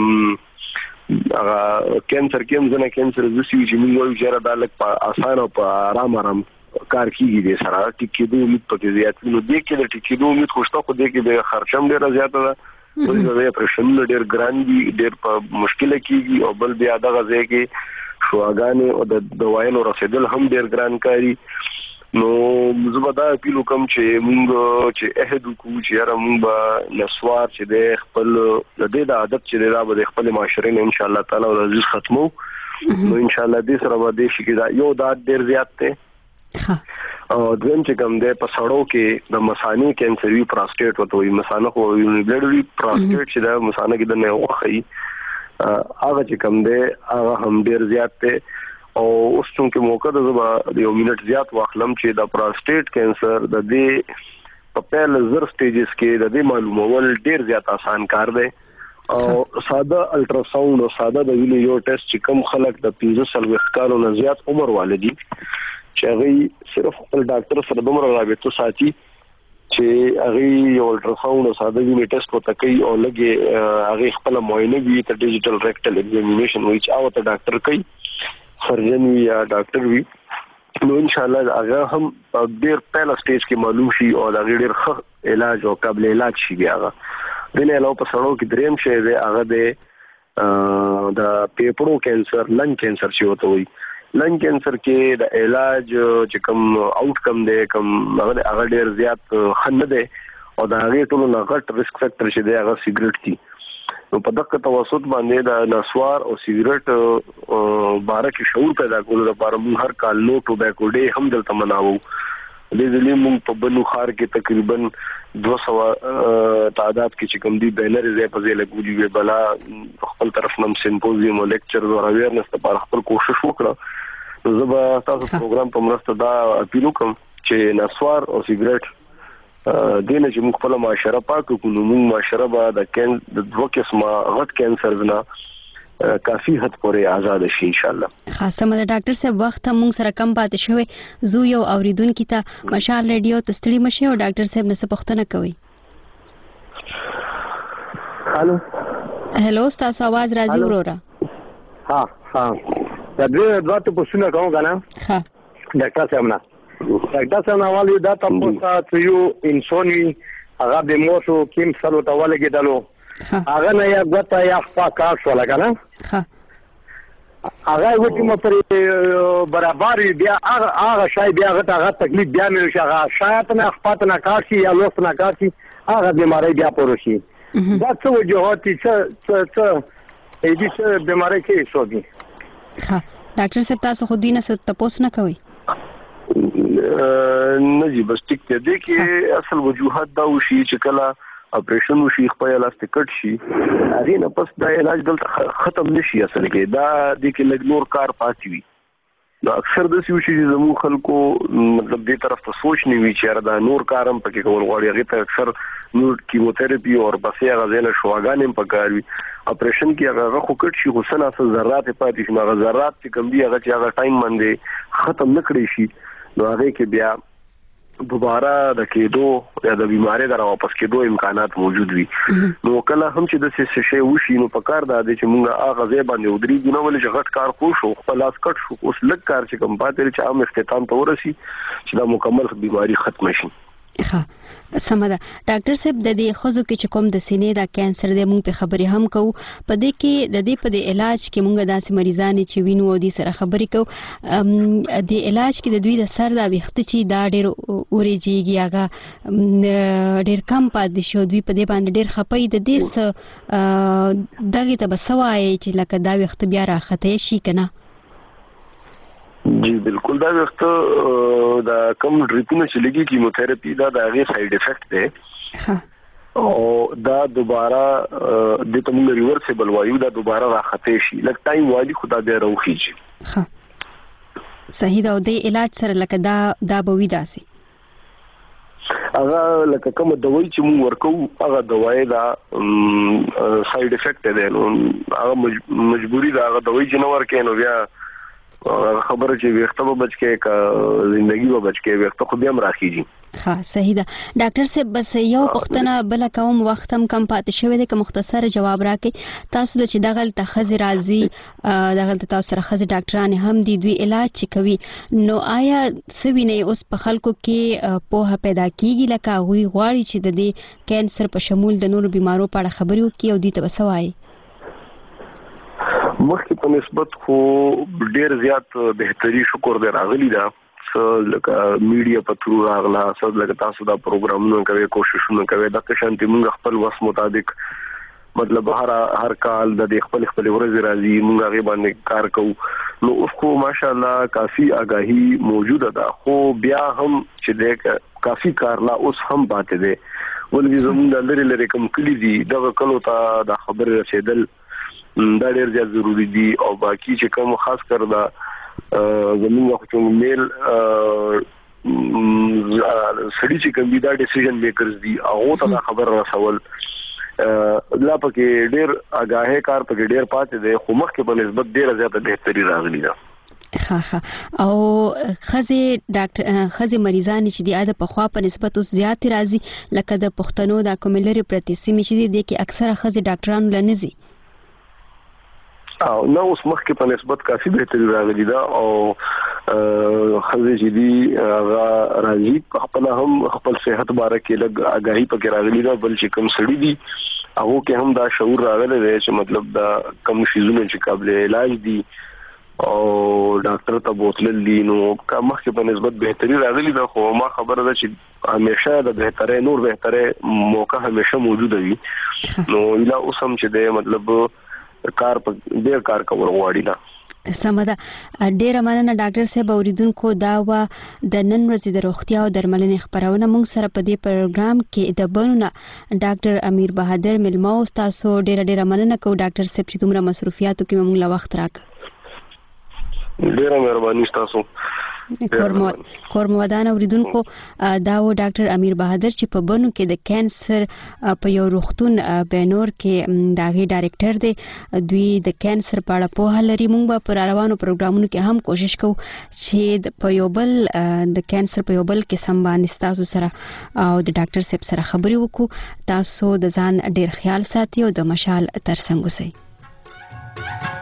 هغه کینسر کوم ځنه کینسر زسي چې موږ وایو چې را دالک په اسانه او په آرام کار کیږي د سره ټیکېدو امید پکې زیات نو د کې د ټیکېدو امید خوشته خو د کې د خرچم ډیر زیات ده. د پرشن ډیر ګران دي ډیر په مشکله کیږي او بل بیا دغه ځای کې شواګانې او د دوايانو رسیدل هم ډیر ګران کاری. نو زبدا اپیل کوم چې مونږ چې عہد وکړو چې را مونږ نسوار چې د خپل د دې د عادت چې دا به خپل معاشره نه ان شاء الله تعالی او عزیز ختمو. نو ان شاء الله دې سره به دې شي دا یو د ډیر زیات ته او دیم چې کوم د پسړو کې د مثانې کینسر وی پروستیټ وته وي مثانه خو یونیبلډ وی پروستیټ چې د مثانه کې د نه وخی هغه چې کوم دی هغه هم ډیر زیات ته. او اوس څنګه موقع د زما یو منټ زیات واخلم چې د پروستیټ کینسر د دې په پیل زر سټیجز کې د دې معلومول ډیر زیات آسان کار دی. او ساده الټراساوند او ساده د وینې یو ټیسټ چې کوم خلک د 15 کالو نه زیات عمر والدي چې هغه صرف خپل ډاکټر سره دومره رابطه ساتي چې هغه یو الټراساوند او ساده وینې ټیسټ وته کوي او لګي هغه خپل معاینه وی ته ډیجیټل ریکټل ایگزامینیشن وی چې او ته ډاکټر کوي سرجن وی یا ډاکټر وی. نو ان شاء الله هغه هم ډیر پهلا سټیج کې معلوم شي او دا ډیر ښه علاج او قابل علاج شي. هغه د نه علاوه په سړو کې دریم شی دی هغه د پیپړو کینسر لنګ کینسر چې وته وي. لنګ کینسر کې د علاج چې کوم آوټ کم دی کوم هغه ډیر زیات خنه دی او دا هغه ټول نه غټ ریسک فیکټر چې دی هغه سیګریټ دی. نو په دغه توسط باندې د نسوار او سیګریټ بارکه شعور پیدا کولو لپاره موږ هر کال نو ټوباکو ډے هم دلته مناوو. د دې موږ په بنو خار کې تقریبا 200 تعداد کې چې کوم دی بینر زې په ځای لګولي وی بلا خپل طرف نم سیمپوزیم او لیکچر او اویرنس لپاره خپل کوشش وکړه. نو زه به تاسو پروګرام په مرسته دا اپیل کوم چې نسوار او سیګریټ دینه چې موږ خپل معاشره پاک کړو. نو موږ معاشره به د دوه قسمه غټ کینسر نه کافي حد پورې آزاد شي ان شاء الله. خاصه مده ډاکټر صاحب وخت موږ سره کم پاتې شوی زو یو اوریدونکو ته مشال ریډیو ته ستړي مشه او ډاکټر صاحب نه څه پوښتنه کوي. هلو تاسو आवाज راځي وروره. ها دا دوه ته پوښتنه کوم کنه. ها ډاکټر صاحب نه والي دا تاسو ته یو انسان هغه به مو شو کیم سره ته ولګیدلو هغه نه یا غوته یا خپل کار شو لګنه. ها هغه وتی مو پر برابر بیا هغه شای بیا هغه تکلیف بیا مې شي هغه شاید نه خپل نه کار شي یا لوست نه کار شي هغه بیماری بیا پروشي. دا څه وجوهات څه دې څه بیماری کې شو دي. ها ډاکټر صاحب تاسو خو دینه څه تاسو نه کوي. نه جی بس ټیک دی کې اصل وجوهات دا وشي چې کله اپریشن وشي خپل لاستیک کټ شي هغه نه پس دا علاج دلته ختم نشي اصل کې دا د کې لګ نور کار پاتې وي. دا اکثر د سی وشي زمو خلکو مطلب دې طرف ته سوچ نه وی چې دا نور کارم پکې کول غواړي هغه ته اکثر نور کیموتراپي او بسې هغه ځنه شواګانې پکاروي. اپریشن کې هغه خو کټ شي خو سنا څه ذرات پاتې شي هغه ذرات چې کم دي هغه چې هغه ټایم باندې ختم نکړي شي نو هغه کې بیا دوباره د کېدو یا د بیماری در واپس کېدو امکانات موجود وي. نو کله هم چې د څه شی وشي نو په کار دا چې موږ هغه ځای باندې ودرېږو نو ولې چې غټ کار خو شو خپل لاس کټ شو اوس لږ کار چې کوم پاتې چې عام اختتام ته ورسي چې دا مکمل بیماری ختم شي. ها سمه ده ډاکټر صاحب د دې خوځو کې چې کوم د سینې دا کانسر د مونږ په خبرې هم کوو په دې کې د دې په علاج کې مونږ داسې مریضان چې وینو او دې سره خبرې کوو د علاج کې د دوی د سر دا وخت چې دا ډېر اوريږي هغه ډېر کم پاتې شو دوی په دې باندې ډېر خپي د دې دغه ته بسوای چې لکه دا وخت بیا راخته شي کنه. جی بالکل دا وخت دا کم ډریپونه چې لګي کیموتراپي دا د هغه سایډ افیکټ دی او دا دوباره د تمنګ ریورسیبل وایو دا دوباره راخته شي لکه ټایم والی خدا دې راوخیږي. ها صحیح دا د علاج سره لکه دا به وي داسي هغه لکه کوم دوايي چې موږ ورکو هغه دوايي دا سایډ افیکټ دی نو هغه مجبوری دا هغه دوايي چې نو ورکې نو بیا خبره چې وخت به بچ کې کا ژوندۍ به بچ کې وخت خو بیا راخیږي. ها صحیح ده ډاکټر صاحب بس یو پښتنه بل کوم وخت هم کم پاتې شوی دی که مختصر جواب راکړي تاسو د چې دغه ته خزي راځي دغه تاسو سره خزي ډاکټران هم دي دوی علاج کوي نو آیا سوي نه اوس په خلکو کې پوهه پیدا کیږي لکه وی غواړي چې د دې کانسر په شمول د نورو بیمارو په اړه خبرې وکړي او دې ته وسوي مخکې په نسبت خو ډیر زیات بهتري شکر دې راغلی دا لکه میډیا په تھرو راغلا لکه تاسو دا پروګرامونه کوي کوششونه کوي د شانتي موږ خپل وس مطابق مطلب هر کال د خپل ورځ راځي موږ هغه باندې کار کوو نو اوس خو ماشاءالله کافي آگاهی موجوده ده خو بیا هم چې د کافي کار لا اوس هم پاتې ده ولې زموږ لری کوم کلی دي دغه کلو ته د خبره رسیدل دا ډیر زیات ضروری دي او باقی چې کوم خاص کر دا زموږ خو میل سړي چې کوم دا ډیسیژن میکرز دي هغه ته خبر رسول لا پکې ډیر آگاهه کار پکې ډیر پاتې دی خو مخکې په نسبت ډیر زیات بهتري راغلی ده. ها او خزي ډاکټر خزي مریضان چې دی اده په خوا په نسبت اوس زیات راځي لکه د پښتنو د کوملري پرتیسیمي چې دی کې اکثره خزي ډاکټرانو لنزي او نو اوس مخکې په نسبت کافي بهتري راغلی ده او خزي چې دی راځي خپل هم خپل صحت باره کې لګ آگاهی پکې راغلی ده بل چې کم سړي دي هغه کې هم دا شعور راغلی دی چې مطلب دا کم شیزونه چې قابل علاج دي او ډاکټر ته بوتل دي نو مخکې په نسبت بهتري راغلی ده خو ما خبره ده چې همیشه د بهتره نور بهتره موقع همیشه موجوده وي نو اله اوس هم چې دی مطلب کار په ډیر کار کول غواړي دا سمده ډیر مننه ډاکټر صاحب اوریدونکو دا و د نن ورځې د روغتیا او درملنې خبرونه موږ سره په دې پروګرام کې د بنونه ډاکټر امیر بهادر ملما او تاسو ډیر مننه کوم ډاکټر صاحب چې دومره مصروفیاتو کې موږ له وخت راک ډیر مهرباني تاسو کورمودان اوریدونکو دا و ډاکټر امیر بهادر چې په بنو کې د کانسر په یو روغتون بینور کې داغي ډایریکټر دی. دوی د کانسر په اړه په هلري مونږ په روانو پروګرامونو کې هم کوشش کوو چې په یو بل د کانسر په یو بل کې سم باندې تاسو سره او د ډاکټر صاحب سره خبرې وکړو. تاسو د ځان ډیر خیال ساتي او د مشال ترڅنګ اوسئ.